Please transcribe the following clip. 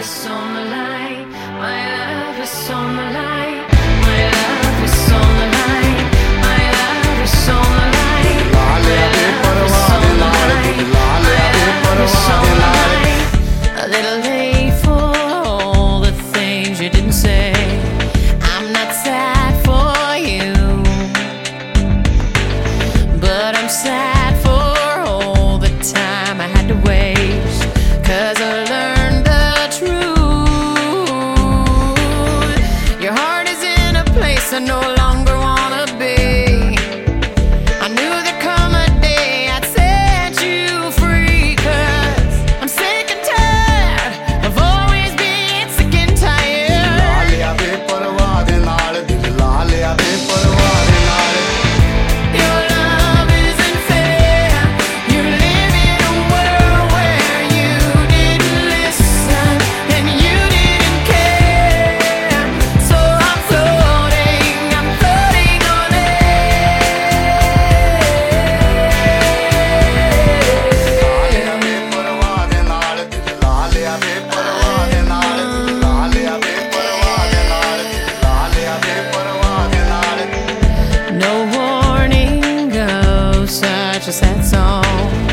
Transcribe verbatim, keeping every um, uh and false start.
is on the line. My love is on the line. My love is on the line. My love is on the line. My love is on the line. My love is on the line. A little late for all the things you didn't say. I'm not sad for you, but I'm sad for all the time I had to waste. 'Cause I learned the truth. Your heart is in a place I no longer wanna be. I knew there'd come a day I'd set you free. 'Cause I'm sick and tired of always being sick and tired. ਲਾ ਲਿਆ ਬੇਪਰਵਾਹ ਦੇ ਨਾਲ ਦਿਲ ਲਾ ਲਿਆ ਬੇਪਰਵਾਹ ਦੇ ਨਾਲ Your love isn't fair. You live in a world where you didn't listen and you didn't care. So I'm floating, I'm floating on air. ਲਾ ਲਿਆ ਬੇਪਰਵਾਹ ਦੇ ਨਾਲ ਦਿਲ ਲਾ ਲਿਆ ਬੇਪਰਵਾਹ ਦੇ ਨਾਲ ਦਿਲ ਲਾ ਲਿਆ ਬੇਪਰਵਾਹ ਦੇ ਨਾਲ ਦਿਲ ਲਾ ਲਿਆ ਬੇਪਰਵਾਹ ਦੇ ਨਾਲ No warning goes such a sad song.